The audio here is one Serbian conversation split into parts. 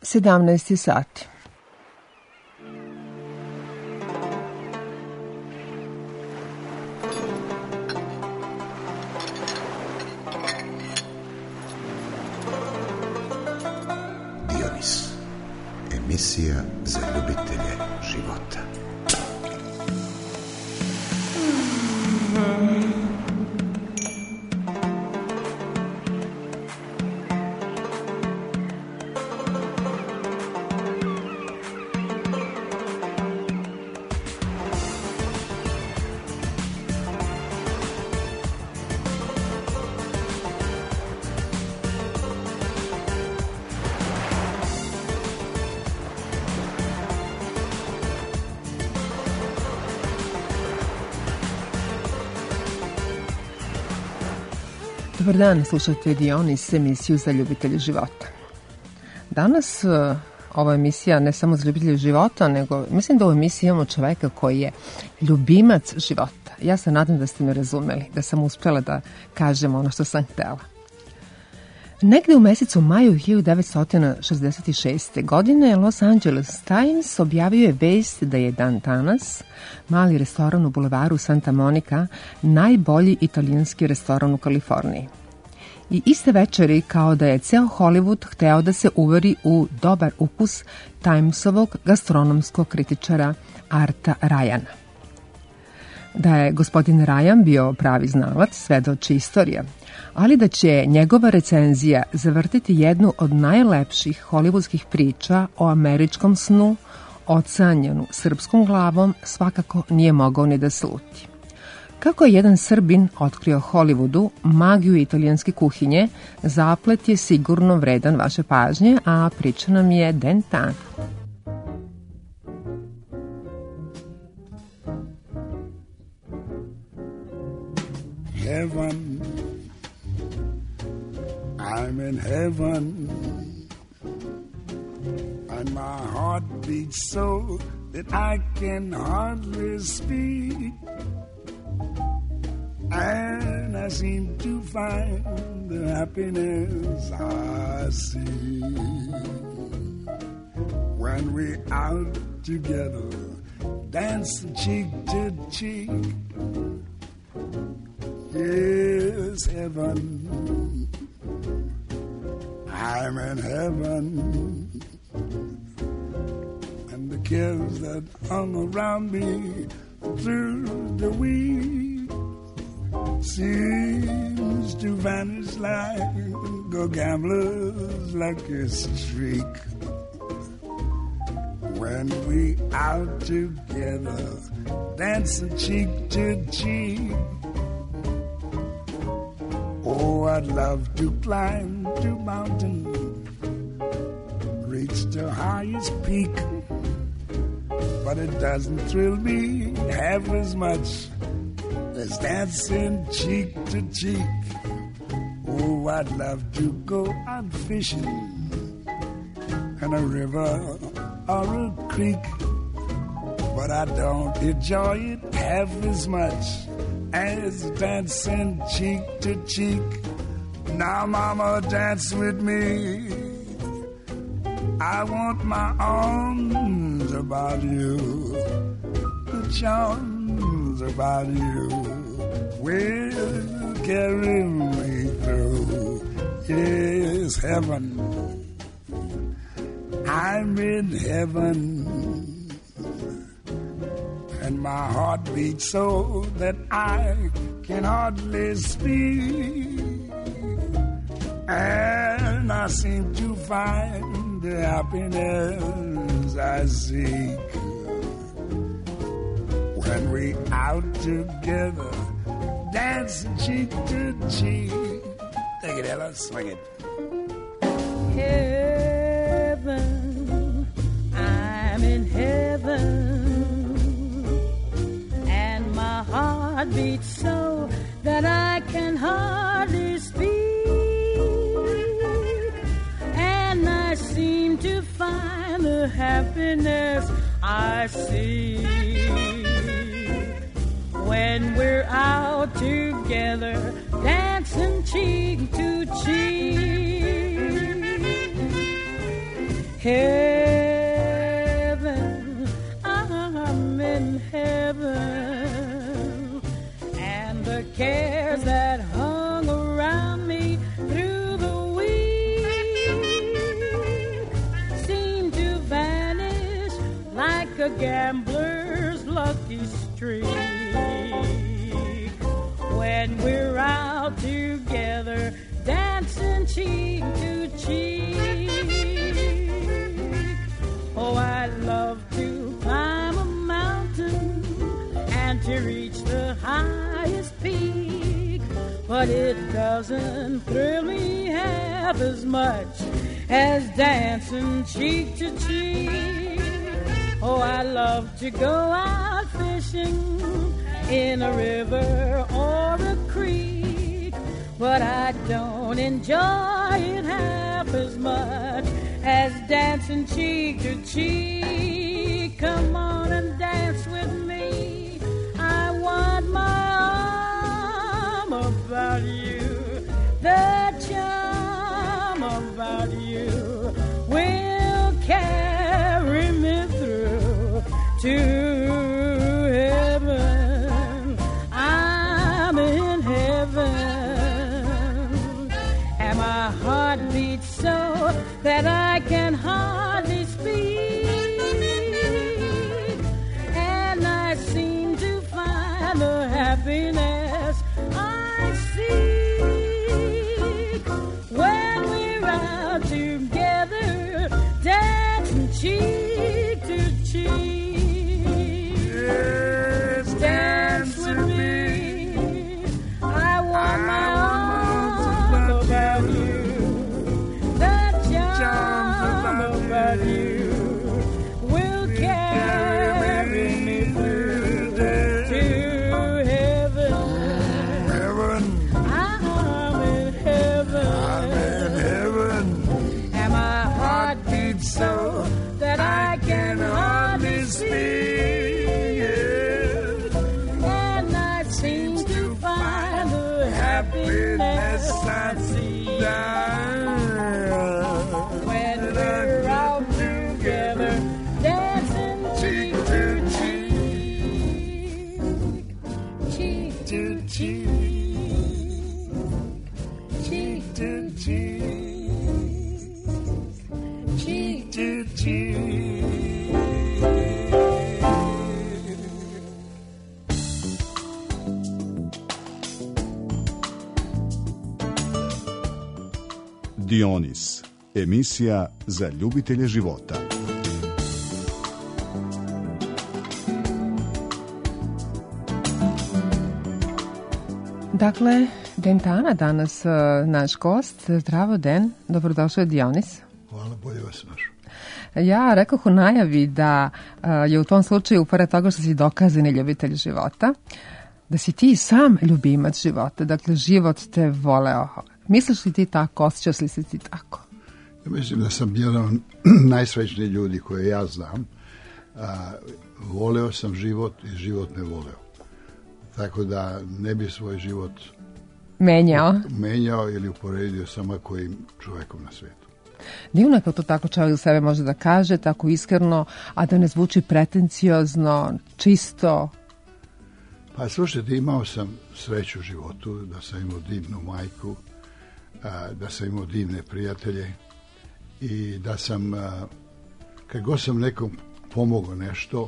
17 sati. Dionis, emisija za ljubitelje života. Dobar dan, slušate Dionis, emisiju za ljubitelje života. Danas ova emisija ne samo za ljubitelje života, nego mislim da u emisiji imamo čoveka koji je ljubimac života. Ja se nadam da ste me razumeli, da sam uspjela da kažem ono što sam htjela. Negde u mesecu maju 1966. godine Los Angeles Times objavio je vest da je dan danas mali restoran u bulevaru Santa Monica najbolji italijanski restoran u Kaliforniji. I iste večeri kao da je ceo Hollywood hteo da se uveri u dobar ukus Timesovog gastronomskog kritičara Arta Ryana. Da je gospodin Ryan bio pravi znalac svedoči istorija, ali da će njegova recenzija zavrtiti jednu od najlepših hollywoodskih priča o američkom snu, ocanjenu srpskom glavom, svakako nije mogao ni da sluti. Kako je jedan Srbin otkrio Hollywoodu magiju italijanske kuhinje, zaplet je sigurno vredan vaše pažnje, a priča nam je Dentana. Heaven, I'm in heaven, and my heart beats so that I can hardly speak, and I seem to find the happiness I see when we're out together, dancing cheek to cheek. Yes, heaven, I'm in heaven, and the cares that hung around me through the week seems to vanish like a gambler's lucky streak. When we out together, dancing cheek to cheek. Oh, I'd love to climb to mountain, reach the highest peak, but it doesn't thrill me half as much as dancing cheek to cheek. Oh, I'd love to go out fishing in a river or a creek, but I don't enjoy it half as much as dancing cheek to cheek. Now, mama, dance with me. I want my arms about you, the charms about you will carry me through. Yes, heaven, I'm in heaven, and my heart beats so that I can hardly speak, and I seem to find the happiness I seek when we out together, dancing cheek to cheek. Take it, Ella, swing it. Heaven, I'm in heaven, my heart beats so that I can hardly speak, and I seem to find the happiness I see when we're out together, dancing cheek to cheek. heaven, I'm in heaven, and the cares that hung around me through the week seem to vanish like a gambler's lucky streak. When we're out together, dancing cheek to cheek. Oh, I love to climb a mountain and to reach the highest peak, but it doesn't thrill me half as much as dancing cheek to cheek. Oh, I love to go out fishing in a river or a creek, but I don't enjoy it half as much as dancing cheek to cheek. Come on and dance with me. I want my arm about you. The charm about you will carry me through to heaven. I'm in heaven, and my heart beats so that I can hardly speak, and I seem to find the happiness I seek when we're out together, dancing cheek to cheek. Yes, Dance with me. I want my arms about you. The charm about you will carry me through to heaven. heaven, I'm in heaven. I'm in heaven. And my heart beats so that I can hardly speak. And I seem to find the happiness I see when we're out together, dancing cheek to cheek, cheek to cheek, cheek to cheek, cheek to cheek. Dionis, emisija za ljubitelje života. Dakle, Dentana danas naš gost. Zdravo, Den. Dobrodošao je Dionis. Hvala, bolje vas našao. Ja rekoh u najavi da je u tom slučaju, pored toga što si dokazani ljubitelj života, da si ti sam ljubimac života. Dakle, život te voleo. Misliš li ti tako? Osjećaš li se ti tako? Ja mislim da sam jedan od najsrećnijih ljudi koje ja znam. Voleo sam život i život me voleo. Tako da ne bi svoj život menjao ili uporedio sama kojim čovjekom na svijetu. Divno je kao to tako čovjek za sebe može da kaže, tako iskreno, a da ne zvuči pretenciozno, čisto. Pa slušajte, imao sam sreću u životu, da sam imao divnu majku, da sam imao divne prijatelje i da sam, kad god sam nekom pomogao nešto,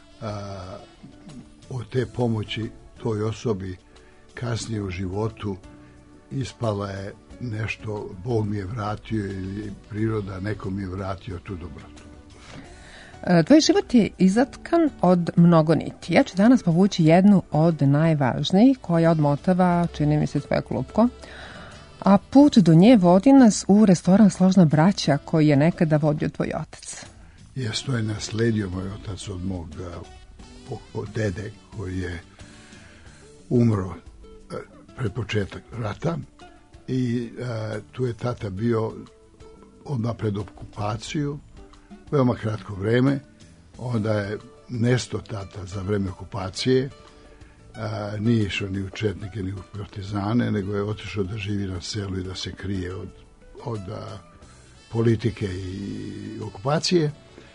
od te pomoći toj osobi kasnije u životu ispala je nešto, Bog mi je vratio ili priroda, neko mi je vratio tu dobrotu. Tvoj život je izatkan od mnogo niti. Ja ću danas povući jednu od najvažnijih koja odmotava, čini mi se, tvoje klupko. A put do nje vodi nas u restoran Složna braća koji je nekada vodio tvoj otac. To je nasledio moj otac od mog od dede koji je umro pred početak rata i tu je tata bio odmah pred okupaciju, veoma kratko vreme, onda je nesto tata za vreme okupacije, nije išao ni u četnike ni u partizane, nego je otišao da živi na selu i da se krije od politike i okupacije.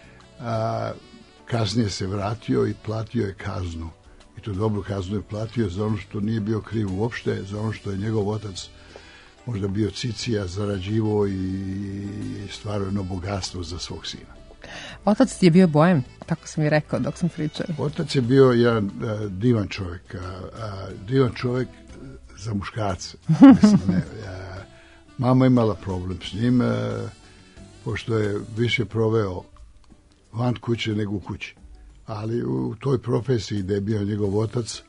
Kasnije se vratio i platio je kaznu. I to dobru kaznu je platio za ono što nije bio kriv uopšte, za ono što je njegov otac možda bio cicija, zarađivo i stvarao jedno bogatstvo za svog sina. Otac ti je bio bojem, tako sam i rekao dok sam pričao. Otac je bio jedan divan čovjek. Divan čovjek za muškarce. Mislim, ne, mama imala problem s njim, pošto je više proveo van kuće nego u kući. Ali u toj profesiji gde je bio njegov otac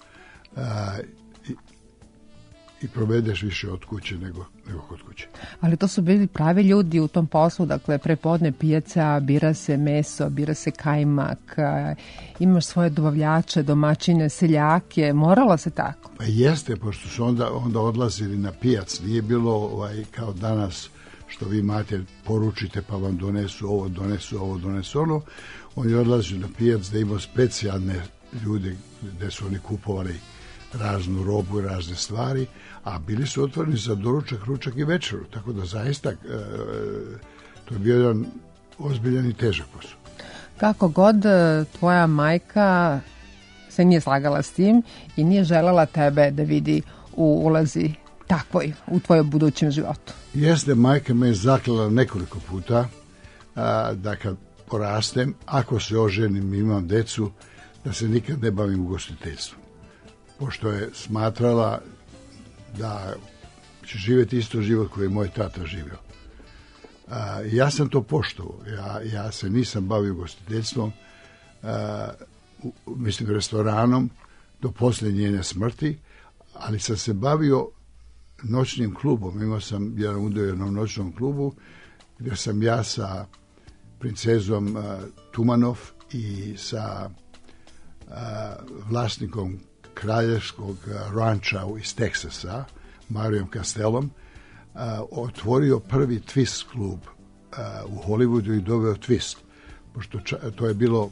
i provedeš više od kuće nego kod kuće. Ali to su bili pravi ljudi u tom poslu, dakle prepodne pijaca, bira se meso, bira se kajmak, imaš svoje dobavljače, domaćine, seljake, moralo se tako? Pa jeste, pošto su onda odlazili na pijac, nije bilo kao danas što vi imate, poručite pa vam donesu ovo, donesu ono. On je odlazio na pijac da imao specijalne ljude gde su oni kupovali raznu robu i razne stvari, a bili su otvoreni za doručak, ručak i večeru, tako da zaista to je bio jedan ozbiljan i težak posao. Kako god, tvoja majka se nije slagala s tim i nije želela tebe da vidi u ulozi takvoj u tvojom budućem životu. Jeste, majka me je zaklela nekoliko puta da kad porastem, ako se oženim i imam decu, da se nikad ne bavim ugostiteljstvom. Pošto je smatrala da će živjeti isto život koji je moj tata živio. Ja sam to poštovao. Ja se nisam bavio ugostiteljstvom, mislim restoranom, do posljednje njene smrti, ali sam se bavio noćnim klubom. Imao sam jedan udeo u jednom noćnom klubu gdje sam ja sa princezom Tumanov i sa vlasnikom kraljevskog ranča iz Teksasa, Marijom Castellom, otvorio prvi twist klub u Hollywoodu i doveo twist. Pošto to je bilo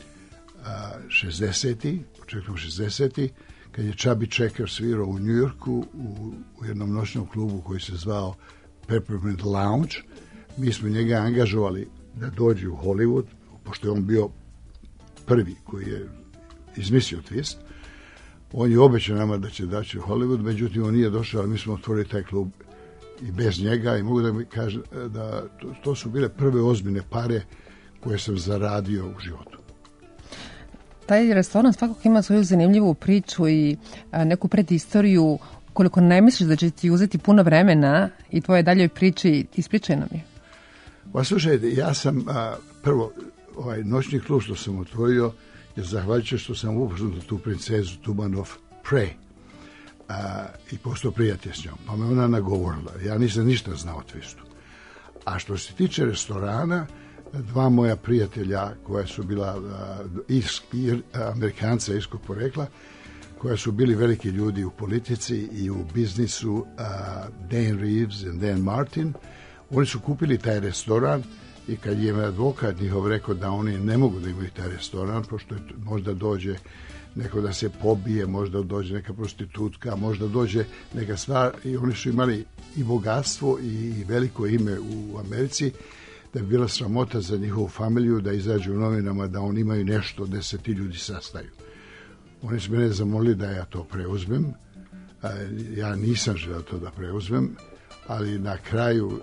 početkom 60-ih, kad je Chubby Checker svirao u New Yorku u jednom noćnom klubu koji se zvao Peppermint Lounge. Mi smo njega angažovali da dođe u Hollywood, pošto je on bio prvi koji je izmislio twist. On je obećao nama da će daći u Hollywood, međutim on nije došao, ali mi smo otvorili taj klub i bez njega i mogu da mi kažem da to su bile prve ozbiljne pare koje sam zaradio u životu. Taj restoran svakako ima svoju zanimljivu priču i neku predistoriju, koliko ne misliš da će ti uzeti puno vremena i tvoje daljoj priči, ispričaj nam je. Pa slušajte, ja sam prvo, noćni klub što sam otvorio je zahvaljujući što sam upoznao tu princezu Tumanov pre i postao prijatelj s njom. Pa me ona nagovorila. Ja nisam ništa znao o twistu. A što se tiče restorana, dva moja prijatelja koja su bila Amerikanca irskog porekla, koja su bili veliki ljudi u politici i u biznisu, Dan Reeves i Dan Martin, oni su kupili taj restoran i kad je advokat njihov rekao da oni ne mogu da imaju taj restoran, pošto možda dođe neko da se pobije, možda dođe neka prostitutka, možda dođe neka stvar, i oni su imali i bogatstvo i veliko ime u Americi, da bi bila sramota za njihovu familiju da izađu u novinama da oni imaju nešto gde se ti ljudi sastaju. Oni su mene zamolili da ja to preuzmem. Ja nisam želeo to da preuzmem, ali na kraju,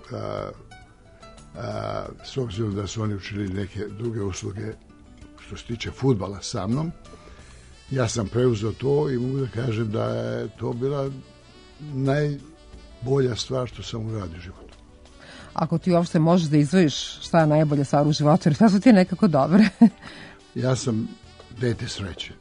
s obzirom da su oni učinili neke druge usluge što se tiče fudbala sa mnom, ja sam preuzeo to i mogu da kažem da je to bila najbolja stvar što sam uradio u životu. Ako ti uopšte možeš da izdvojiš šta je najbolja stvar u životu, jer šta su ti nekako dobre? Ja sam dete sreće.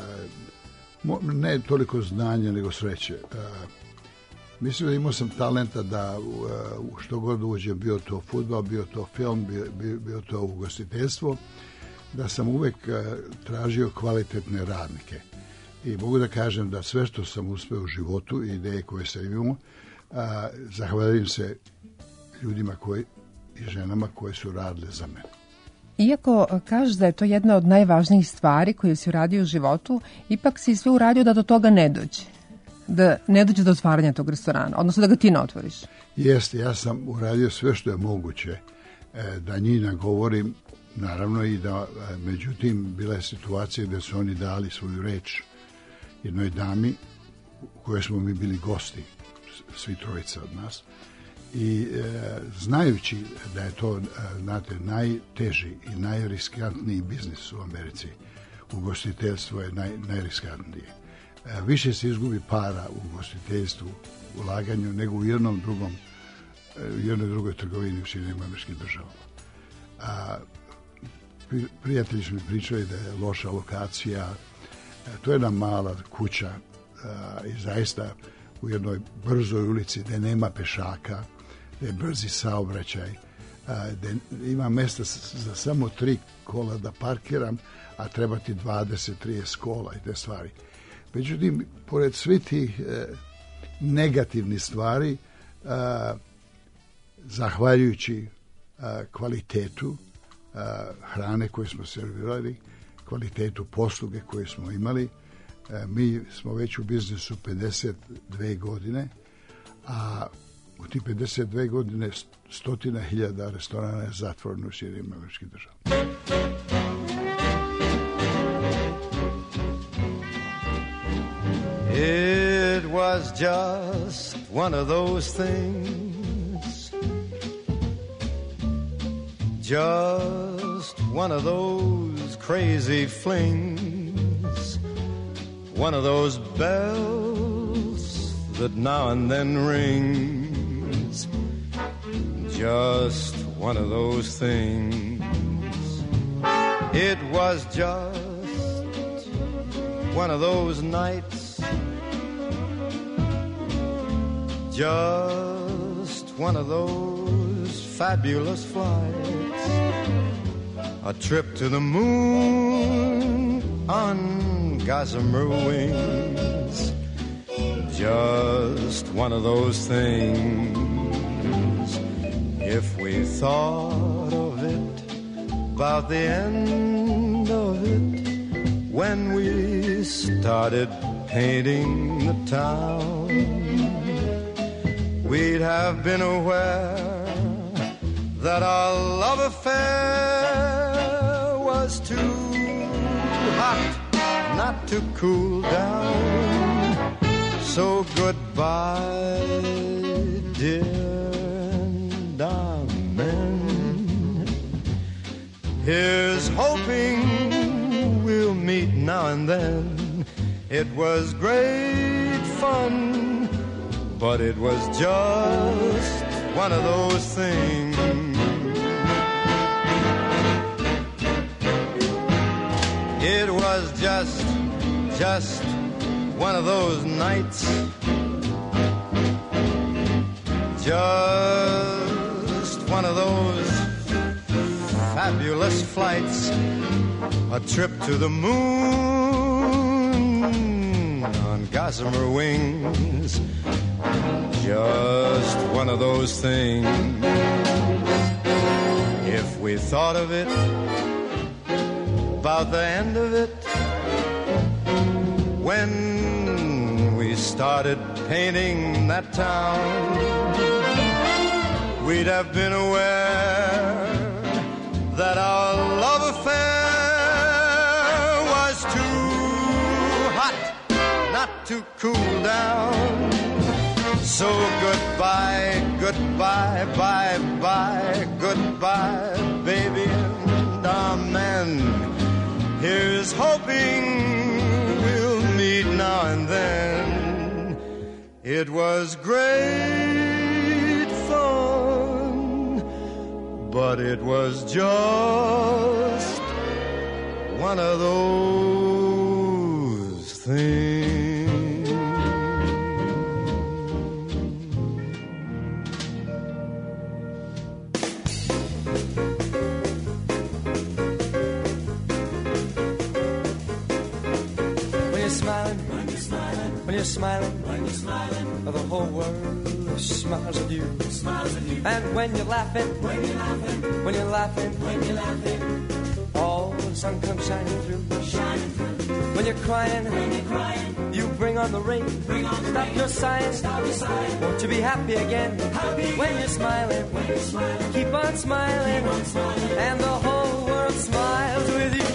Ne toliko znanja, nego sreće. Mislim da imao sam talenta da što god uđem, bio to fudbal, bio to film, bio to ugostiteljstvo, da sam uvek tražio kvalitetne radnike. I mogu da kažem da sve što sam uspeo u životu i ideje koje sam imao, zahvaljujem se ljudima i ženama koje su radile za mene. Iako kažeš da je to jedna od najvažnijih stvari koje si uradio u životu, ipak si sve uradio da do toga ne dođe. Da ne dođe do otvaranja tog restorana, odnosno da ga ti ne otvoriš. Jeste, ja sam uradio sve što je moguće Da njih nagovorim, naravno i da, međutim, bila je situacija da su oni dali svoju reč jednoj dami u kojoj smo mi bili gosti, svi trojica od nas, i znajući da je to, znate, najteži i najriskantniji biznis u Americi, ugostiteljstvo je najriskantnije. Više se izgubi para u ugostiteljstvu, ulaganju, nego u jednoj drugoj trgovini u Sjedinjenim Američkim Državama. Prijatelji su mi pričali da je loša lokacija. To je jedna mala kuća i zaista u jednoj brzoj ulici gde nema pešaka, gde je brzi saobraćaj, gde ima mesta za samo 3 kola da parkiram, a treba ti 20-30 kola i te stvari. Međutim, pored svih tih negativnih stvari, zahvaljujući kvalitetu hrane koje smo servirali, kvalitetu posluge koje smo imali, mi smo već u biznisu 52 godine, a u tih 52 godine 100.000 restorana je zatvoreno u Sjedinjenim Američkim Državama. It was just one of those things, just one of those crazy flings, one of those bells that now and then rings, just one of those things. It was just one of those nights, just one of those fabulous flights, a trip to the moon on gossamer wings, just one of those things. If we thought of it, about the end of it, when we started painting the town, we'd have been aware that our love affair was too hot not to cool down. So goodbye, dear, and amen. Here's hoping we'll meet now and then. It was great fun, but it was just one of those things. It was just one of those nights, just one of those fabulous flights, a trip to the moon on gossamer wings, just one of those things. If we thought of it, about the end of it, when we started painting that town, we'd have been aware that our love affair was too hot not to cool down. So goodbye, goodbye, bye, bye, goodbye, baby, and amen. Here's hoping we'll meet now and then. It was great fun, but it was just one of those things. When you're smiling, the whole world smiles at you. And when you're laughing, all the sun comes shining through. When you're crying, you bring on the rain. Stop your sighing. Won't you be happy again? When you're smiling. Keep on smiling. And the whole world smiles with you.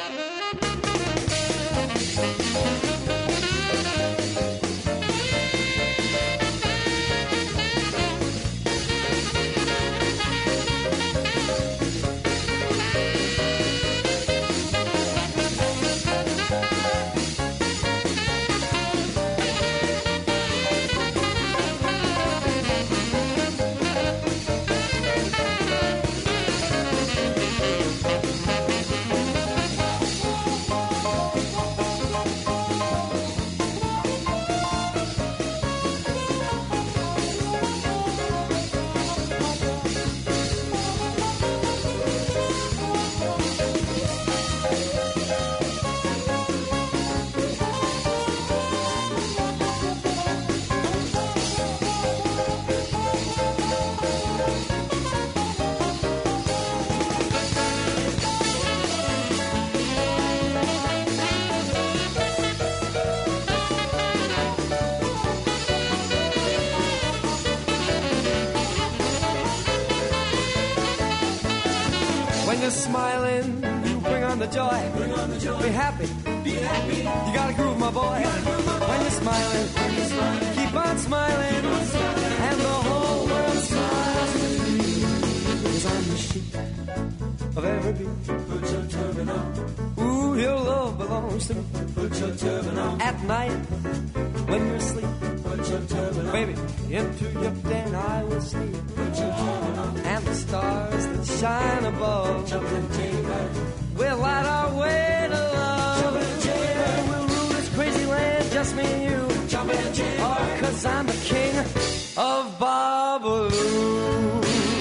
Smiling, you bring on the joy. Be happy. You gotta groove, my boy. When you're smiling, keep on smiling, and the whole world smiles with you. 'Cause I'm the sheep of every beat. Put your turban on. Ooh, your love belongs to me. Put your turban on. At night, when you're asleep. Put your turban on. Baby, into your den I will sleep. Put your turban on. And the stars that shine above we'll light our way to love. We'll rule this crazy land, just me and you. Oh, 'cause I'm the king of Babalu.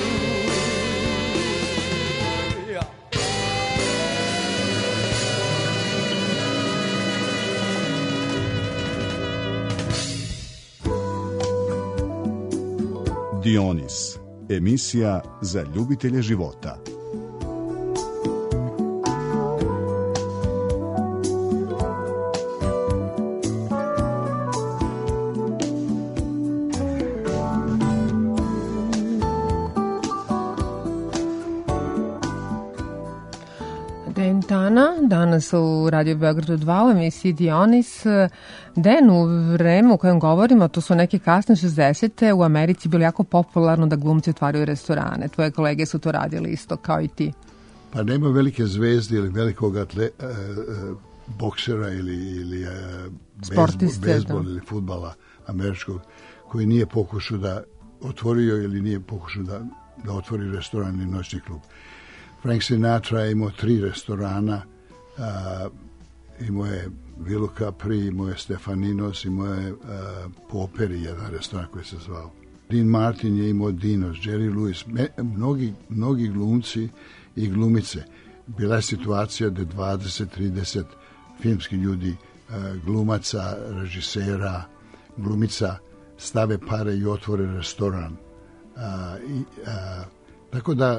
Yeah. Dionis, emisija za ljubitelje života. Danas u Radio Beogradu 2 u emisiji Dionis. Den u vreme u kojem govorimo, to su neke kasne 60. u Americi bilo jako popularno da glumci otvaraju restorane. Tvoje kolege su to radili isto kao i ti. Pa nema velike zvezde ili velikog boksera ili bejzbol ili fudbala američkog koji nije pokušao da otvorio ili nije pokušao da otvori restoran ili noćni klub. Frank Sinatra je imao 3 restorana, imao je Vilu Capri, imao je Stefaninos, imao je po operi jedan restoran koji se zvao. Dean Martin je imao Dinos, Jerry Lewis, mnogi glumci i glumice. Bila je situacija da 20-30 filmskih ljudi, glumaca, režisera, glumica, stave pare i otvore restoran. Tako da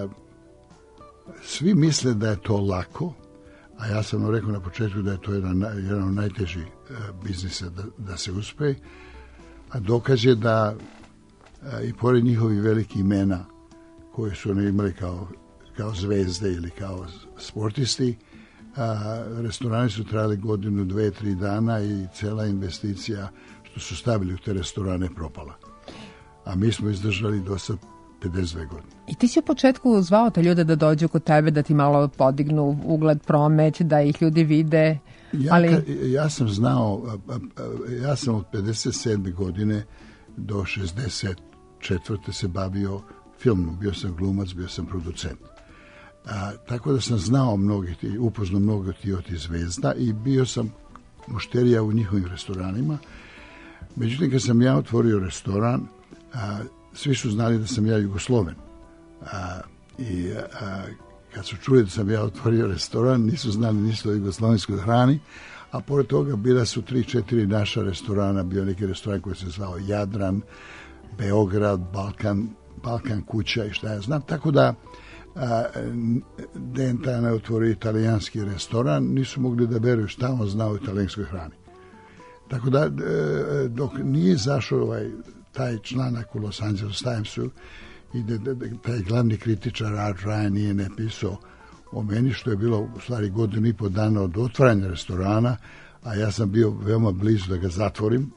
svi misle da je to lako, a ja sam rekao na početku da je to jedan od najtežih biznisa da se uspe, a dokaz je da i pored njihovih velikih imena koje su oni imali kao zvezde ili kao sportisti, restorani su trajali godinu, 2-3 dana i cela investicija što su stavili u te restorane propala. A mi smo izdržali do sad 52 godine. I ti si u početku zvao te ljude da dođu kod tebe, da ti malo podignu ugled, promet, da ih ljudi vide. Ja sam znao, ja sam od 57. godine do 64. se bavio filmom. Bio sam glumac, bio sam producent. Tako da sam znao upoznao mnogo tih zvezda i bio sam mušterija u njihovim restoranima. Međutim, kad sam ja otvorio restoran, svi su znali da sam ja Jugosloven. I kad su čuli da sam ja otvorio restoran, nisu znali ništa o jugoslovenskoj hrani, a pored toga bila su 3-4 naša restorana, bio neki restoran koji se zvao Jadran, Beograd, Balkan kuća i šta ja znam, tako da Dentana je otvorio italijanski restoran, nisu mogli da veruju šta on zna o italijanskoj hrani. Tako da, dok nije zašao taj članak u Los Angeles Timesu i taj glavni kritičar Art Ryan nije napisao o meni, što je bilo u stvari 1.5 godina dana od otvaranja restorana, a ja sam bio veoma blizu da ga zatvorim.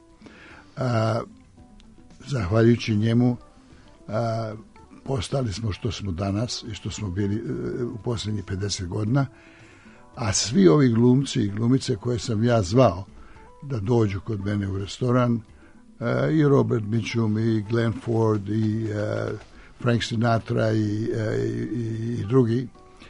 Zahvaljujući njemu postali smo što smo danas i što smo bili u posljednjih 50 godina, a svi ovi glumci i glumice koje sam ja zvao da dođu kod mene u restoran, i Robert Mitchum, i Glenn Ford, i Frank Sinatra i drugi,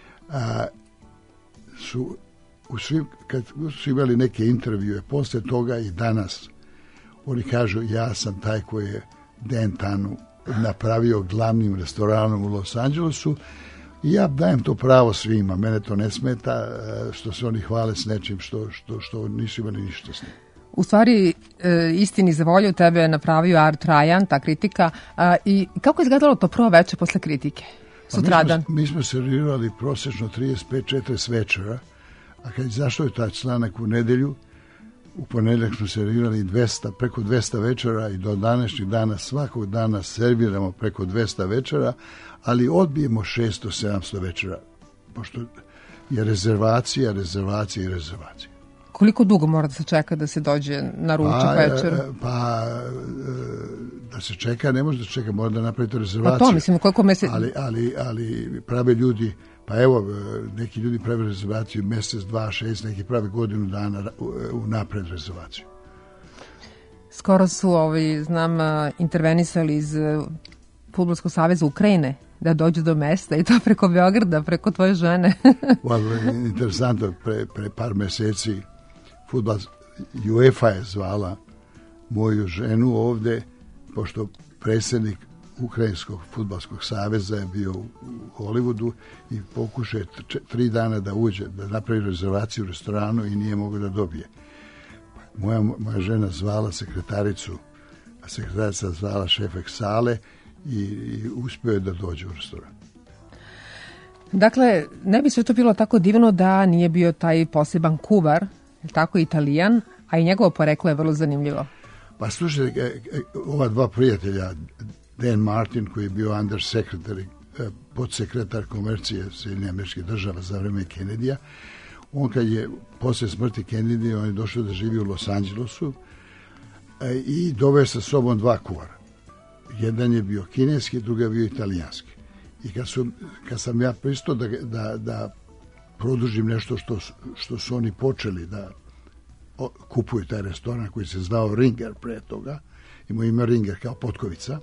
kad su imali neke intervjue, posle toga i danas, oni kažu ja sam taj koji je Dan Tanu napravio glavnim restoranom u Los Angelesu i ja dajem to pravo svima, mene to ne smeta što se oni hvale s nečim što nisu imali ništa s njim. U stvari, istini za volju tebe je napravio Art Ryan, ta kritika, i kako je izgledalo to prvo večer posle kritike? Sutradan. Mi smo servirali prosečno 35-40 večera, a kad izašao je taj članak u nedelju, u ponedjeljak smo servirali preko 200 večera i do današnjih dana svakog dana serviramo preko 200 večera, ali odbijemo 600-700 večera, pošto je rezervacija. Koliko dugo mora da se čeka da se dođe na ručak večer? Da se čeka, ne može da se čeka, mora da napravite rezervaciju. Pa to mislim, koliko meseci... Ali prave ljudi, pa evo, neki ljudi prave rezervaciju mesec, 2, 6, neki prave godinu dana unapred rezervaciju. Skoro su, znam, intervenisali iz Fudbalskog saveza Ukrajine da dođu do mesta i to preko Beograda, preko tvoje žene. Interesantno, pre par meseci UEFA je zvala moju ženu ovde, pošto predsjednik Ukrajinskog fudbalskog saveza je bio u Hollywoodu i pokušao 3 dana da uđe, da napravi rezervaciju u restoranu i nije mogao da dobije. Moja žena zvala sekretaricu, a sekretarica zvala šefek sale i uspio je da dođe u restoran. Dakle, ne bi sve to bilo tako divno da nije bio taj poseban kuvar, tako Italijan, a i njegovo poreklo je vrlo zanimljivo. Pa slušajte, ova dva prijatelja, Dan Martin koji je bio undersecretary, podsekretar komercije Sjedinjenih Američkih Država za vreme Kennedyja, on kad je posle smrti Kennedy, on je došao da živi u Los Angelesu i doveo sa sobom 2 kuvara. Jedan je bio kineski, drugi je bio italijanski. I kad sam ja pristao da produžim nešto što su oni počeli da kupuju taj restoran koji se zvao Ringer pre toga, imao ime Ringer kao potkovica,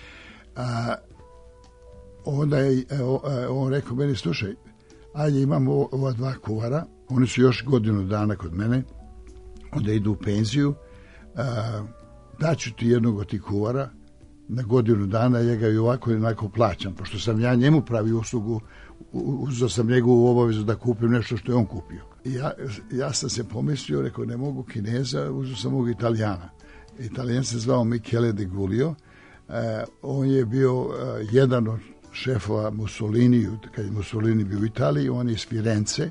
onda je on rekao meni, slušaj, ajde imamo ova 2 kuvara, oni su još godinu dana kod mene, onda idu u penziju, daću ti jednog od tih kuvara na godinu dana, ja ga i ovako i onako plaćam, pošto sam ja njemu pravio uslugu, uzeo sam njegovu obavezu da kupim nešto što je on kupio. Ja sam se pomislio, rekao, ne mogu Kineza, uzeo sam ovog Italijana. Italijan se zvao Michele De Guglio, on je bio jedan od šefova Mussolini, kad je Mussolini bio u Italiji, on je iz Firence,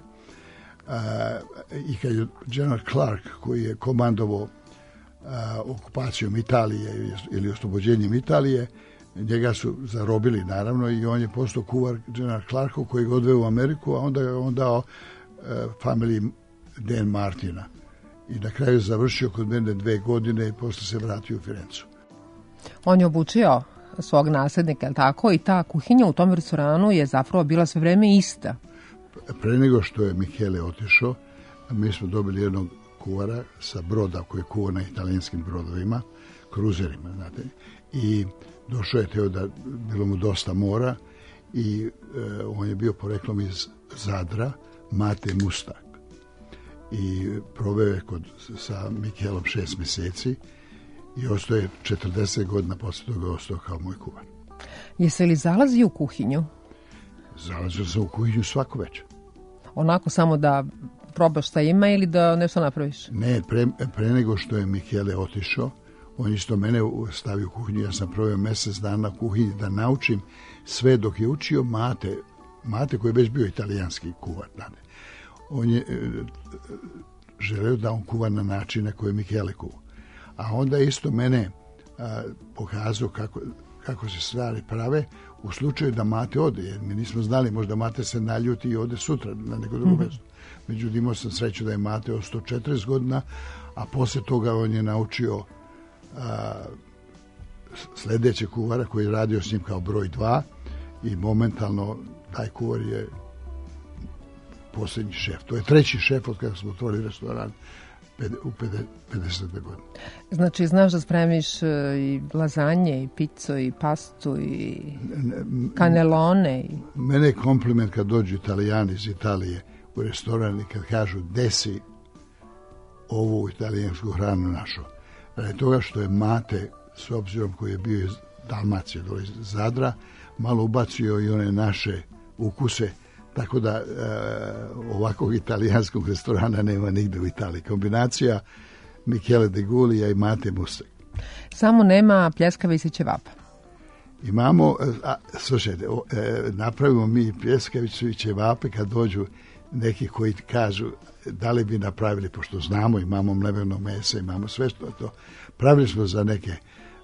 i kad je General Clark, koji je komandovao okupacijom Italije ili oslobođenjem Italije, njega su zarobili naravno i on je postao kuvar General Clarku koji ga odveo u Ameriku, a onda je on dao familiji Dan Martina i na kraju završio kod mene 2 godine i posle se vratio u Firencu. On je obučio svog naslednika, je tako? I ta kuhinja u tom restoranu je zapravo bila sve vreme ista. Pre nego što je Michele otišao, mi smo dobili jednog kuvara sa broda koji je kuvao na italijanskim brodovima, kruzerima, znate, i došao je teo da bilo mu dosta mora i on je bio poreklom iz Zadra, Mate Mustak. I proveo je sa Michelom 6 meseci i ostao je 40 godina posle toga ostao kao moj kuvar. Jesi li zalazio u kuhinju? Zalazio sam u kuhinju svako večer. Onako samo da probaš šta ima ili da nešto napraviš? Ne, pre nego što je Michele otišao, on isto mene stavio u kuhinju. Ja sam proveo mesec dana u kuhinji da naučim sve dok je učio Mate koji je već bio italijanski kuvar. On je želeo da on kuva na način na koji Michele kuva. A onda isto mene pokazao kako se stvari prave u slučaju da Mate ode, jer mi nismo znali, možda Mate se naljuti i ode sutra na neko drugo mesto. Međutim, imao sam sreću da je Mate od 140 godina, a posle toga on je naučio sledećeg kuvara koji je radio s njim kao broj 2 i momentalno taj kuvar je posljednji šef. To je treći šef od kada smo otvorili restoran u 50. godine. Znači, znaš da spremiš i lazanje, i pico, i pastu, i kanelone. Mene je kompliment kad dođu Italijani iz Italije u restoran i kad kažu desi ovu italijansku hranu našu. Radi toga što je Mate, s obzirom koji je bio iz Dalmacije, dole iz Zadra, malo ubacio i one naše ukuse, tako da ovakvog italijanskog restorana nema nigde u Italiji. Kombinacija Michele de Gulija i Mate Musek. Samo nema pljeskavice i ćevapa. Imamo, slušajte, napravimo mi pljeskavicu i ćevape kad dođu neki koji kažu da li bi napravili, pošto znamo, imamo mleveno mesa, imamo sve što je to. Pravili smo za neke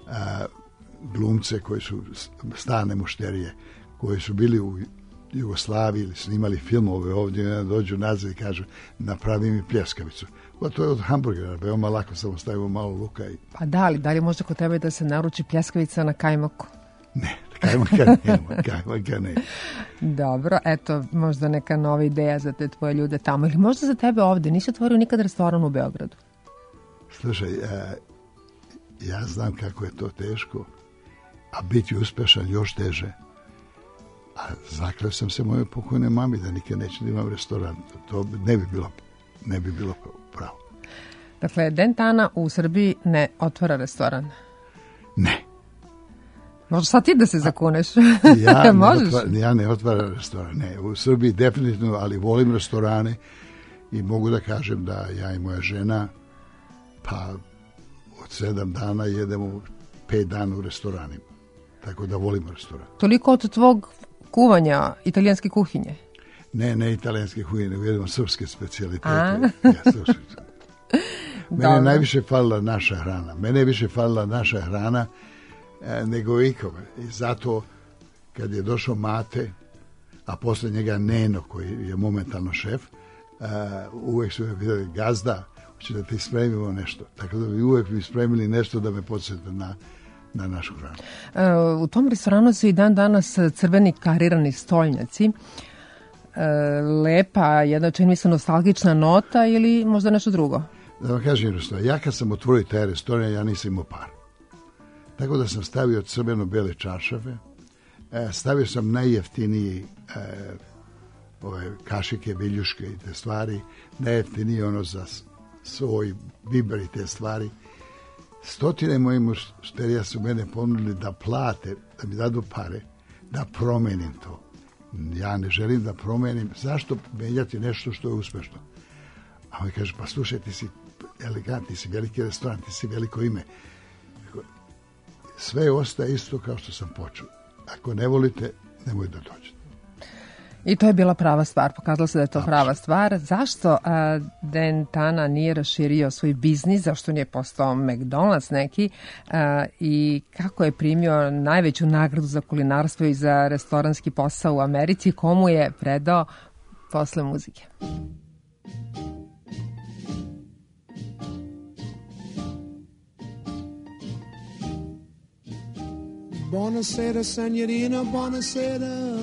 glumce koji su stane mušterije, koji su bili u Jugoslaviji ili snimali filmove ovdje, dođu nazad i kažu napravi mi pljeskavicu. To je od hamburgera, veoma lako, samo stavimo malo luka. Pa da li možda kod tebe da se naruči pljeskavica na kajmaku? Ne, kajmaka nema. Dobro, eto, možda neka nova ideja za te tvoje ljude tamo. Ili možda za tebe ovde, nisi otvorio nikad restoran u Beogradu? Slušaj, ja znam kako je to teško, a biti uspešan još teže. A zakleo sam se moje pokojne mami da nikad neću da imam restoran. To ne bi bilo pravo. Dakle, Dentana u Srbiji ne otvara restoran? Ne. Možda sad ti da se zakuneš? Ja ne otvaram restoran. Ne, u Srbiji definitivno, ali volim restorane i mogu da kažem da ja i moja žena pa od 7 dana jedemo 5 dana u restoranima. Tako da volimo restoran. Toliko od tvog kuvanja italijanske kuhinje? Ne italijanske kuhinje, nego jedemo srpske specijalitete. Mene je najviše falila naša hrana. Mene je više falila naša hrana nego ikome. I zato kad je došao Mate, a posle njega Neno, koji je momentalno šef, uvek su me pitali, gazda, hoće da ti spremimo nešto. Tako da bi uvek mi spremili nešto da me podsjete na našu hranu. U tom restoranu su i dan danas crveni karirani stolnjaci. Lepa, jedna čini mi se nostalgična nota ili možda nešto drugo? Da vam kažem jednostavno, ja kad sam otvorio taj restoran, ja nisam imao par. Tako da sam stavio crveno-bele čaršave, stavio sam najjeftiniji ove kašike, viljuške i te stvari, najjeftinije ono za svoj biber i te stvari. Stotine mojih mušterija su mene ponudili da plate, da mi dadu pare, da promenim to. Ja ne želim da promenim. Zašto menjati nešto što je uspešno? A on kaže, pa slušaj, ti si elegant, ti si veliki restoran, ti si veliko ime. Sve ostaje isto kao što sam počeo. Ako ne volite, nemoj da dođete. I to je bila prava stvar, pokazalo se da je to prava stvar. Zašto Dentana nije raširio svoj biznis, zašto nije postao McDonald's neki i kako je primio najveću nagradu za kulinarstvo i za restoranski posao u Americi, komu je predao posle muzike? Buonasera, signorina, buonasera.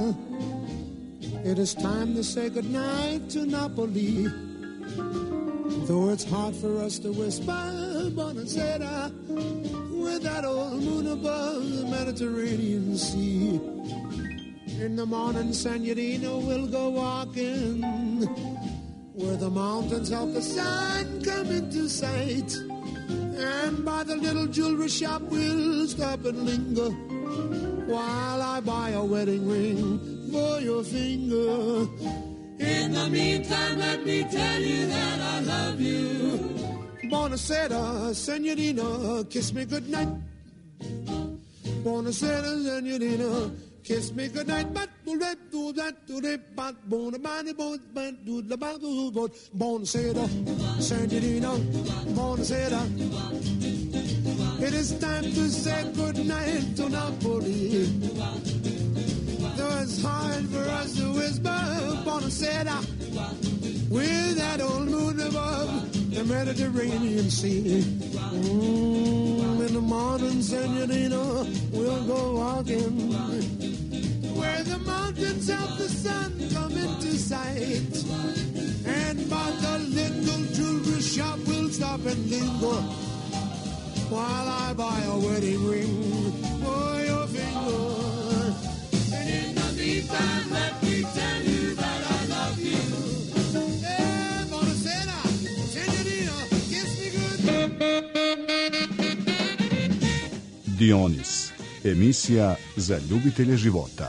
It is time to say goodnight to Napoli. Though it's hard for us to whisper buonasera with that old moon above the Mediterranean Sea. In the morning, signorina, we'll go walking where the mountains of the sun come into sight. And by the little jewelry shop we'll stop and linger while I buy a wedding ring for your finger. In the meantime, let me tell you that I love you. Buonasera, signorina, kiss me goodnight. Buonasera, signorina, kiss me goodnight. But Buonasera, Senorina, buonasera. It is time to say good night to Napoli. Though it's hard for us to whisper, buonasera, with that old moon above the Mediterranean Sea. In the morning, Senorina, we'll go walking where the mountains of the sun come into sight. And by the little jewelry shop we'll stop and linger while I buy a wedding ring for your finger. And in the meantime, let me tell you that I love you. Hey, buonasera, Senorina, kiss me good. Dionis, emisija za ljubitelje života.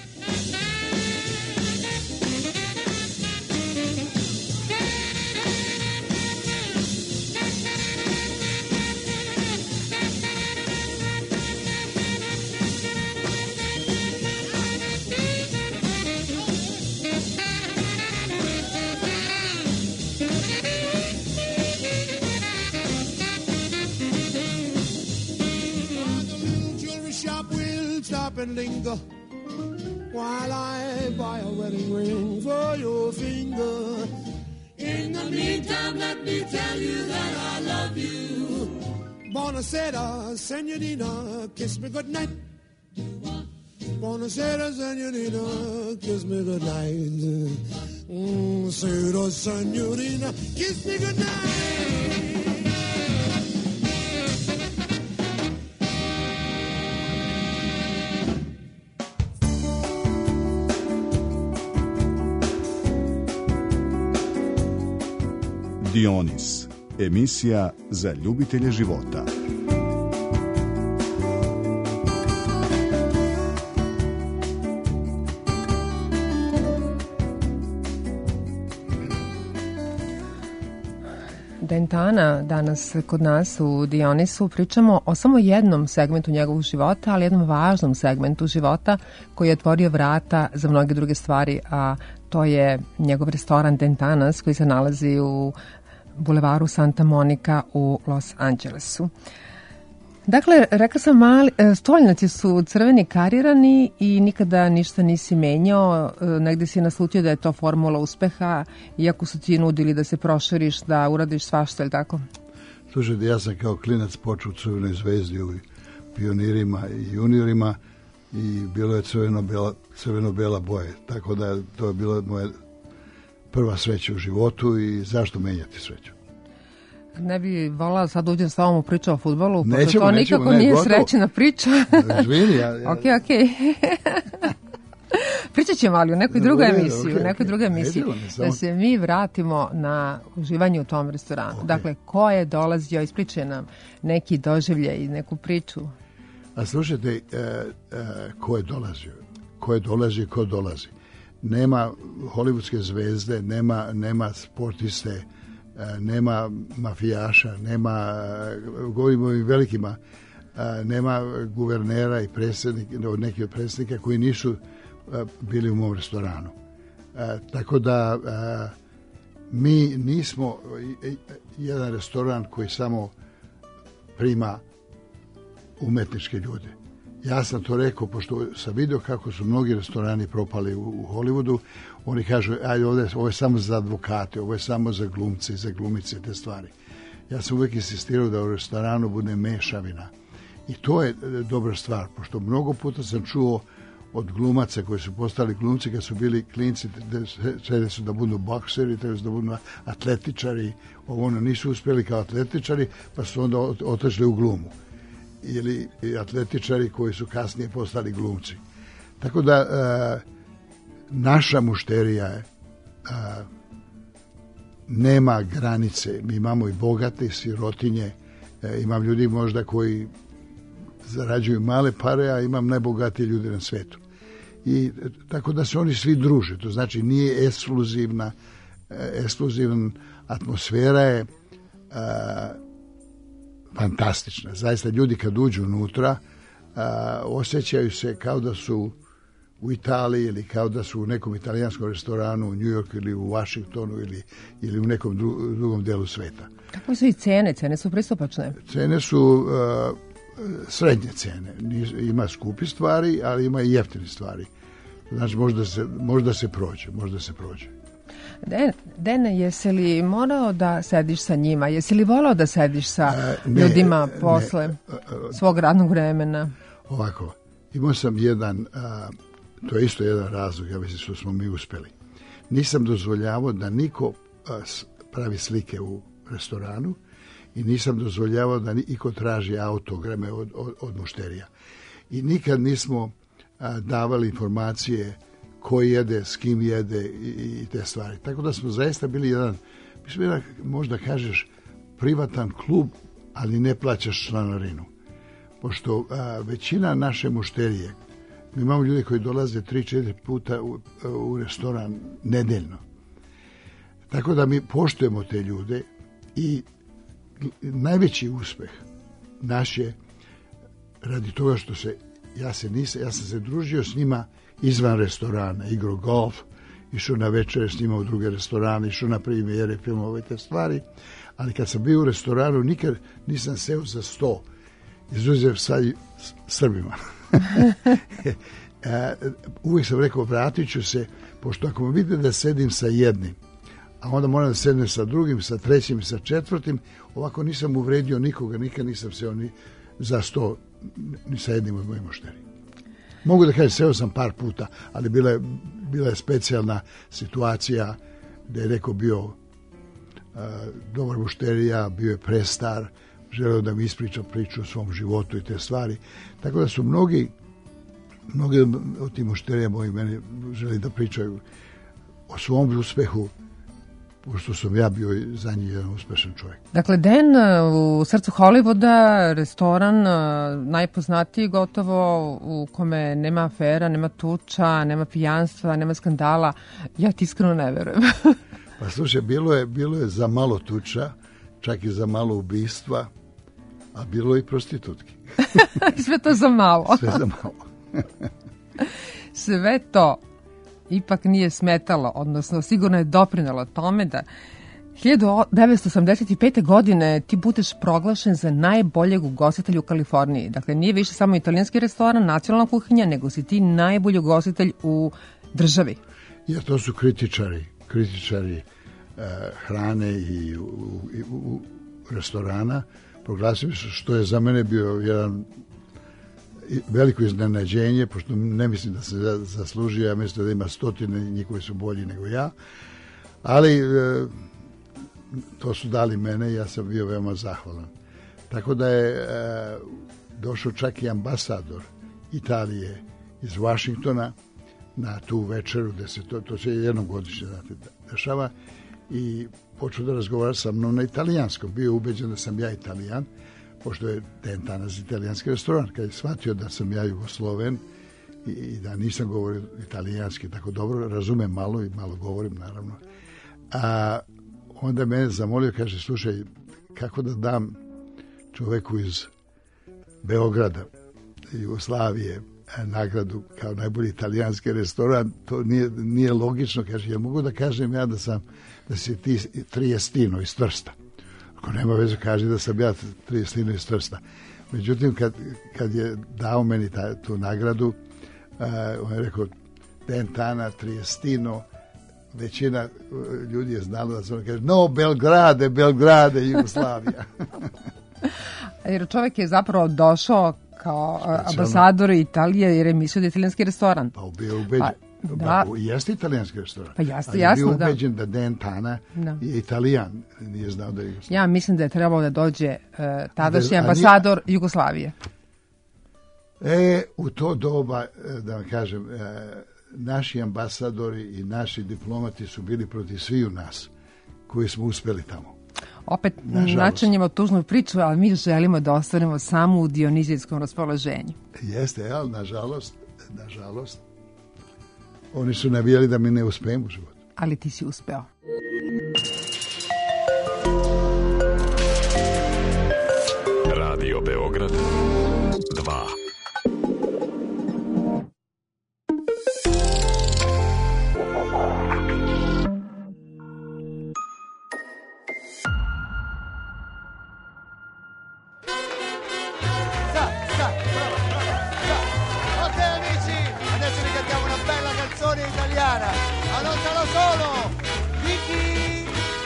And linger while I buy a wedding ring for your finger. In the meantime, let me tell you that I love you. Buonasera, Senorina, kiss me good night. Buonasera, Senorina, kiss me good night. Buonasera, Senorina, kiss me good night. Dionis, emisija za ljubitelje života. Dentana danas kod nas u Dionisu pričamo o samo jednom segmentu njegovog života, ali jednom važnom segmentu života koji je otvorio vrata za mnoge druge stvari, a to je njegov restoran Dentanas koji se nalazi u bulevaru Santa Monica u Los Angelesu. Dakle, rekla sam, stolnjaci su crveni karirani i nikada ništa nisi menjao, negde si naslutio da je to formula uspeha, iako su ti nudili da se proširiš, da uradiš svašta, je li tako? Slušajte, ja sam kao klinac počeo u Crvenoj zvezdi, u pionirima i juniorima i bilo je crveno-bela boje, tako da to je bila moja prva sreća u životu i zašto menjati sreću? Ne bi volala sad uđem s tobom u priču o fudbalu, pošto to nikako nije srećena priča. Izvini, Okej. Pričat ćemo ali u nekoj drugoj emisiji, da se mi vratimo na uživanje u tom restoranu. Okay. Dakle, ko je dolazio, ispričaj nam neki doživljaj i neku priču. A slušajte, ko je dolazio? Ko dolazi? Nema hollywoodske zvezde, nema sportiste, nema mafijaša, govorimo i velikima, nema guvernera i neki od predsjednika koji nisu bili u mom restoranu. Tako da mi nismo jedan restoran koji samo prima umetničke ljude. Ja sam to rekao, pošto sam vidio kako su mnogi restorani propali u Hollywoodu. Oni kažu, ajde, ovo je samo za advokate, ovo je samo za glumce i za glumice, te stvari. Ja sam uvijek insistirao da u restoranu bude mešavina. I to je dobra stvar, pošto mnogo puta sam čuo od glumaca koji su postali glumci kad su bili klinci, trebali su da budu bokseri, trebali su da budu atletičari, nisu uspjeli kao atletičari, pa su onda otišli u glumu. Ili atletičari koji su kasnije postali glumci. Tako da naša mušterija je nema granice. Mi imamo i bogate, i sirotinje. Imam ljudi možda koji zarađuju male pare, a imam najbogatije ljude na svetu. I tako da se oni svi druže. To znači nije ekskluzivna atmosfera je fantastična. Zaista ljudi kad uđu unutra osjećaju se kao da su u Italiji ili kao da su u nekom italijanskom restoranu u New Yorku ili u Washingtonu ili u nekom drugom delu sveta. Kako su i cene? Cene su pristupačne? Cene su srednje cene. Ima skupi stvari, ali ima i jeftine stvari. Znači, možda se prođe. Den, jesi li morao da sediš sa njima? Jesi li volao da sediš sa ljudima posle svog radnog vremena? Ovako, imao sam jedan, to je isto jedan razlog, ja mislim što smo mi uspeli. Nisam dozvoljavao da niko pravi slike u restoranu i nisam dozvoljavao da niko traži autograme od mušterija. I nikad nismo davali informacije ko jede, s kim jede i te stvari. Tako da smo zaista bili jedan, možda kažeš, privatan klub, ali ne plaćaš članarinu. Pošto većina naše mušterije, mi imamo ljude koji dolaze 3-4 puta u restoran nedeljno. Tako da mi poštujemo te ljude i najveći uspeh naš je radi toga što ja sam se družio s njima izvan restorana, igrao golf, išao na večere s njima u druge restorane, išao na premijere filmove, te stvari, ali kad sam bio u restoranu nikad nisam seo za sto, izuzev sa Srbima. Uvijek sam rekao, vratit ću se, pošto ako me vidite da sedim sa jednim, a onda moram da sednem sa drugim, sa trećim i sa četvrtim, ovako nisam uvredio nikoga, nikad nisam seo ni za sto, ni sa jednim od mojih mušteri. Mogu da kažem, seo sam par puta, ali bila je specijalna situacija gde je neko bio dobar mušterija, bio je prestar, želeo da mi ispriča priču o svom životu i te stvari. Tako da su mnogi od tih mušterija moji meni želi da pričaju o svom uspehu, pošto sam ja bio za njih jedan uspešan čovjek. Dakle, Den u srcu Hollywooda, restoran najpoznatiji gotovo, u kome nema afera, nema tuča, nema pijanstva, nema skandala. Ja ti iskreno ne verujem. Pa slušaj, bilo je za malo tuča, čak i za malo ubistva, a bilo je i prostitutki. Sve to za malo. Sve za malo. Sve to ipak nije smetalo, odnosno sigurno je doprinalo tome da 1985. godine ti budeš proglašen za najboljeg ugostitelja u Kaliforniji. Dakle, nije više samo italijanski restoran, nacionalna kuhinja, nego si ti najbolji ugostitelj u državi. Jer to su kritičari hrane i u restorana proglasili su, što je za mene bio jedan veliko iznenađenje, pošto ne mislim da se zaslužio, ja mislim da ima stotine njih koji su bolji nego ja, ali to su dali mene i ja sam bio veoma zahvalan. Tako da je došao čak i ambasador Italije iz Washingtona na tu večeru, gde se to se jednom godišnje dešava, i počeo da razgovara sa mnom na italijanskom. Bio je ubeđen da sam ja Italijan, pošto je danas italijanski restoran. Kad je shvatio da sam ja Jugosloven i da nisam govorio italijanski tako dobro, razumem malo i malo govorim, naravno. A onda mene zamolio, kaže, slušaj, kako da dam čoveku iz Beograda, Jugoslavije, nagradu kao najbolji italijanski restoran, to nije logično, kaže, ja mogu da kažem ja da si ti Triestino iz Trsta. Ako nema veze, kaže da sam ja Triestino iz Trsta. Međutim, kad je dao meni tu nagradu, on je rekao Dentana, Triestino, većina ljudi je znala da se on kaže, no, Belgrade, Jugoslavija. Jer čovjek je zapravo došao kao ambasador Italije jer je mislio da je italijanski restoran. Pa bio ubeđen. Da. Jeste italijanski restoran. Pa jasno, da. Bio ubeđen da Dentana je Italijan. Nije znao da je Jugoslavijan. Ja mislim da je trebalo da dođe tadašnji ambasador Jugoslavije. U to doba, da vam kažem, naši ambasadori i naši diplomati su bili protiv sviju nas koji smo uspeli tamo. Opet načinjemo tužnu priču, ali mi želimo da ostanemo samo u dionizijskom raspoloženju. Jeste, ali nažalost, oni su navijali da mi ne uspemo u životu. Ali ti si uspeo. Radio Beograd 2.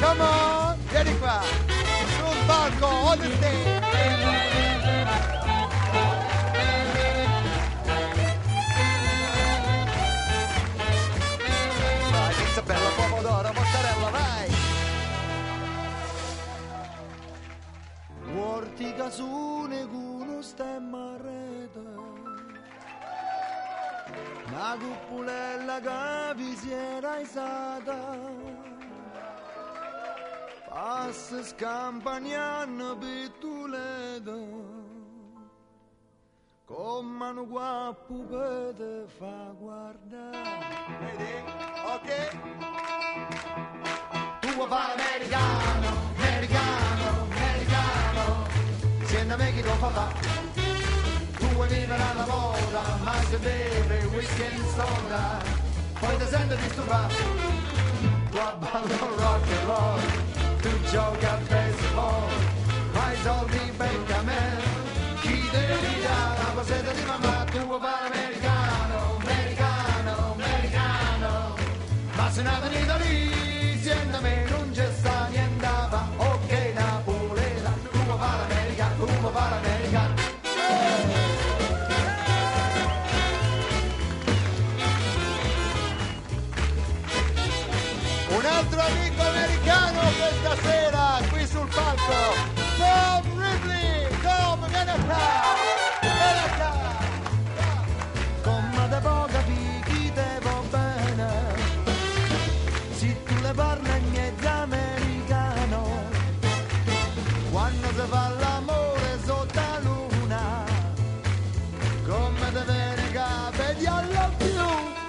come on, vieni qua, sul palco, on the stage. Vai, pizza bella, pomodoro, mozzarella, vai. Guardi casune con uno stemma rete, una cuppulella che vi si era isata, passa scampagnano pittulete, con mano guappo che te fa guardare. Vedi? Ok. Tu vuoi fare americano, americano, americano, siendo me chi lo fa fa. Tu vuoi vivere alla moda, ma se beve whisky e soda, poi ti senti disturbato. Tu ballo rock and roll, tu gioca a baseball, fai soldi becca me, chi devi dare la posetta di mamma. Tu vuoi fare americano, americano, americano, ma se nato in Italia, siendo me non c'è sta niente fa. Ok Napoleta, tu vuoi fare americano, tu vuoi fare americano. Un altro amico americano questa sera qui sul palco, Tom Ripley. Tom, vieni qua, vieni qua. Come da poca picchi te va bene, se tu le parli in mezzo americano, quando si fa l'amore sotto la luna, come te viene capiti alla più.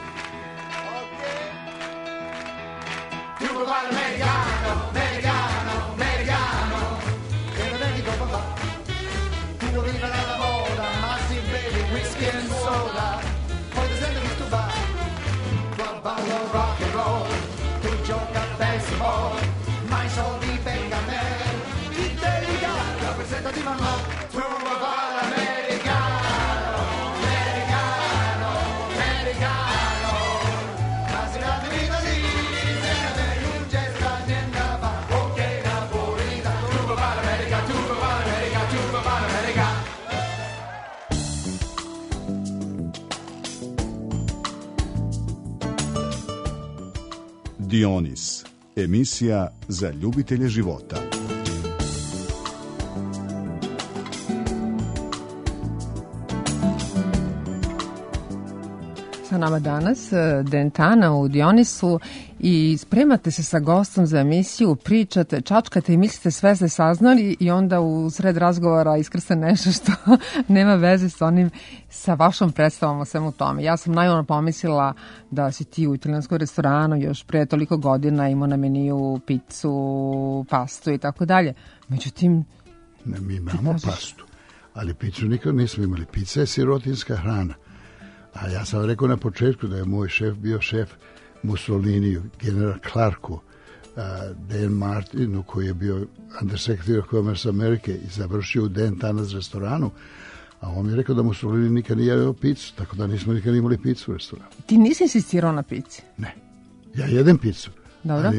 Tu vuoi fare americano, americano, americano, che non vedi come fa. Tu vuoi vivere alla moda, ma si bevi whisky e soda, poi ti senti disturbato. Tu ballo rock and roll, tu gioca a baseball, ma i soldi venga a me. Chi te li dà la presenta di mamma? Tu vuoi fare americano, americano, americano, ma si dà di vita lì. Dionis, emisija za ljubitelje života. Sa nama danas Dentana u Dionisu i spremate se sa gostom za emisiju, pričate, čačkate i mislite sve ste saznali i onda u sred razgovora iskrste nešto što nema veze s onim, sa vašom predstavom o svemu tome. Ja sam naivno pomislila da si ti u italijanskom restoranu još pre toliko godina imao na meniju picu, pastu i tako dalje. Međutim, ne, mi imamo pastu, ali picu nikad nismo imali. Pica je sirotinska hrana. A ja sam rekao na početku da je moj šef bio šef Mussoliniju, general Clarku, Dan Martinu, koji je bio Undersecretary of Commerce Amerike i završio u Dentanas restoranu, a on mi je rekao da Mussolini nikad nije jeo picu, tako da nismo nikad imali picu u restoranu. Ti nisi insistirao na pici? Ne, ja jedem picu. Dobro.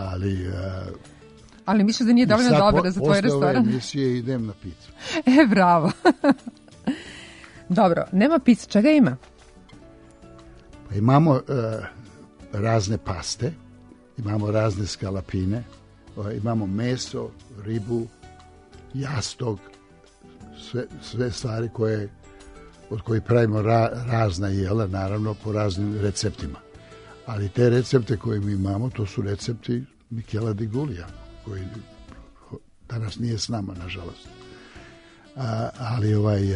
Ali misliš da nije dovoljno dobro za tvoj restoran? Posle ove emisije idem na picu. Bravo. Dobro, nema pice, čega ima? Pa imamo razne paste, imamo razne skalapine, imamo meso, ribu, jastog, sve stvari od kojih pravimo razna jela, naravno po raznim receptima. Ali te recepte koje mi imamo, to su recepti Michela Di Gulia, koji danas nije s nama, nažalost. Ali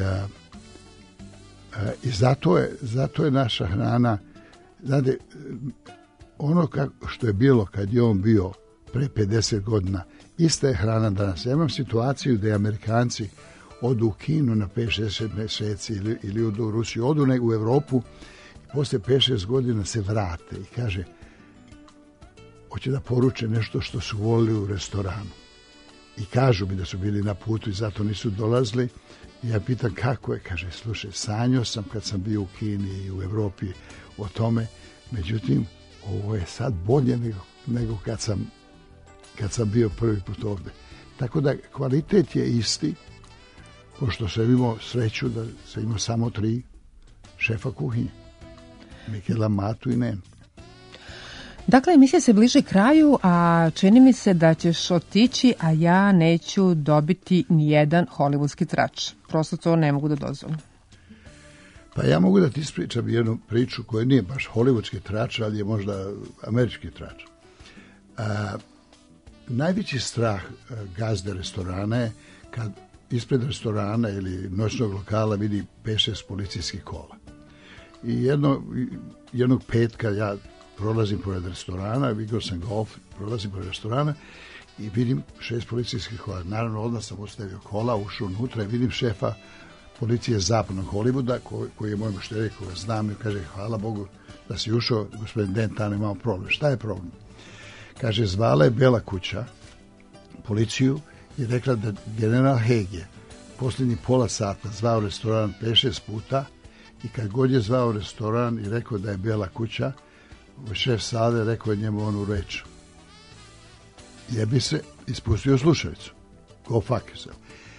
i zato je naša hrana, znate, ono što je bilo kad je on bio pre 50 godina, ista je hrana danas. Ja imam situaciju da Amerikanci odu u Kinu na 5-6 meseci ili odu u Rusiju, odu u Evropu i posle 5-6 godina se vrate i kaže, hoće da poruče nešto što su volili u restoranu. I kažu mi da su bili na putu i zato nisu dolazili. I ja pitam kako je, kaže, slušaj, sanjao sam kad sam bio u Kini i u Evropi o tome, međutim, ovo je sad bolje nego kad kad sam bio prvi put ovde. Tako da kvalitet je isti, pošto sam imao sreću da sam imao samo 3 šefa kuhinje. Mikela, Matu i Nen. Dakle, emisija se bliže kraju, a čini mi se da ćeš otići, a ja neću dobiti nijedan hollywoodski trač. Prosto to ne mogu da dozvolim. Pa ja mogu da ti ispričam jednu priču koja nije baš hollywoodski trač, ali je možda američki trač. Najveći strah gazde restorana je kad ispred restorana ili noćnog lokala vidi 5-6 policijskih kola. I jednog petka ja prolazim pored restorana, igrao sam golf, prolazim pored restorana i vidim 6 policijskih kola. Naravno, odmah sam ostavio kola, ušao unutra i vidim šefa policije zapadnog Hollywooda, koji je moj mušterij, koga znam, i kaže, hvala Bogu da si ušao, gospodin Dentano, imamo problem. Šta je problem? Kaže, zvala je Bela kuća policiju i rekla da general Haig je posljednji pola sata zvao restoran 5-6 puta i kad god je zvao restoran i rekao da je Bela kuća, šef sale rekao je njemu onu reč. Jebi se, ispustio slušalicu. Go fuck yourself.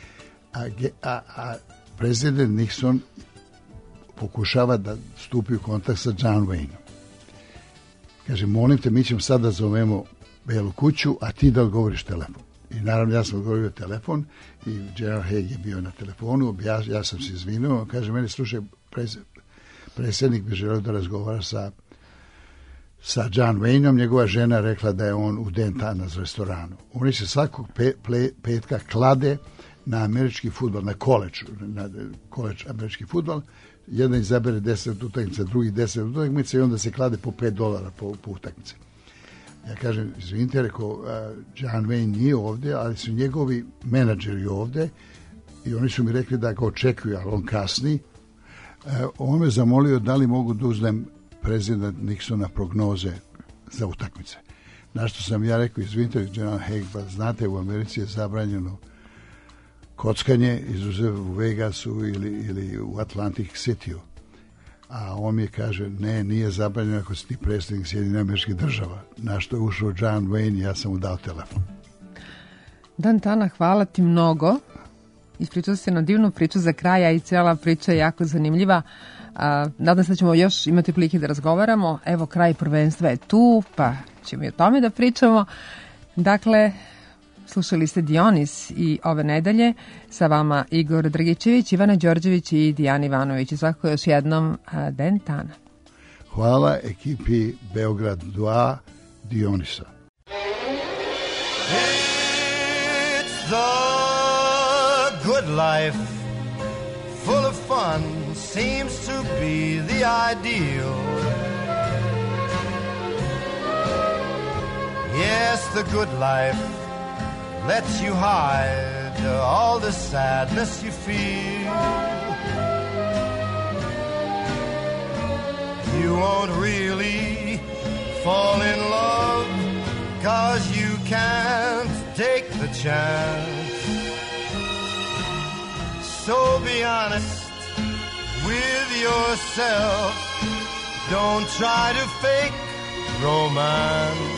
A prezident Nixon pokušava da stupi u kontakt sa John Wayne. Kaže, molim te, mi ćemo sad da zovemo Belu kuću, a ti da odgovoriš telefon. I naravno ja sam odgovorio telefon i General Haig je bio na telefonu, ja sam se izvinuo, kaže meni, slušaj, predsjednik bi želeo da razgovara sa John Wayneom, njegova žena rekla da je on u Dentanas restoranu. Oni se svakog petka klade na američki fudbal, na koleđ američki fudbal, jedan izabere 10 utakmica, drugi 10 utakmica i onda se klade po $5 po utakmici. Ja kažem, izvinite, rekao, John Wayne nije ovdje, ali su njegovi menadžeri ovdje i oni su mi rekli da ga očekuju, ali on kasni. On me zamolio da li mogu da uzmem prezident Nixona prognoze za utakmice. Na što sam ja rekao, izvinite, General Haig, pa znate, u Americi je zabranjeno kockanje, izuzev u Vegasu ili u Atlantic Cityu. A on mi kaže, ne, nije zabranjeno ako si ti predsjednik Sjedinjenih Američkih Država. Na što je ušao John Wayne i ja sam mu dao telefon. Dantana, hvala ti mnogo. Ispričao se na divnu priču za kraja i cijela priča je jako zanimljiva. Nadam se da ćemo još imati prilike da razgovaramo. Evo, kraj prvenstva je tu, pa ćemo i o tome da pričamo. Dakle, slušali ste Dionis i ove nedelje sa vama Igor Dragičević, Ivana Đorđević i Dijan Ivanović. I svakako još jednom Dentana. Hvala ekipi Beograd 2 Dionisa. It's the good life, full of fun, seems to be the ideal. Yes, the good life lets you hide all the sadness you feel. You won't really fall in love 'cause you can't take the chance. So be honest with yourself. Don't try to fake romance.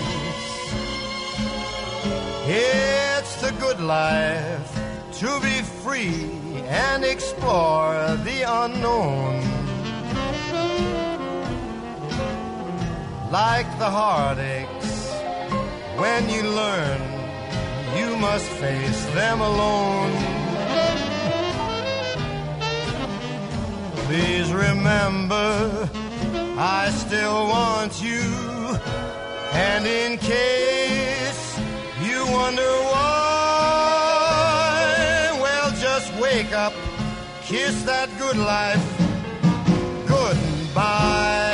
It's the good life to be free and explore the unknown. Like the heartaches, when you learn, you must face them alone. Please remember, I still want you, and in case you wonder why, well, just wake up, kiss that good life goodbye.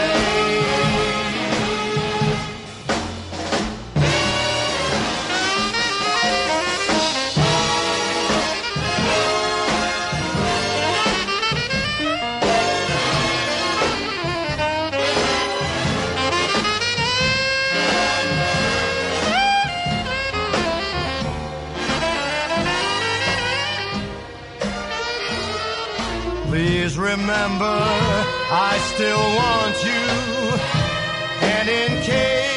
Please remember, I still want you, and in case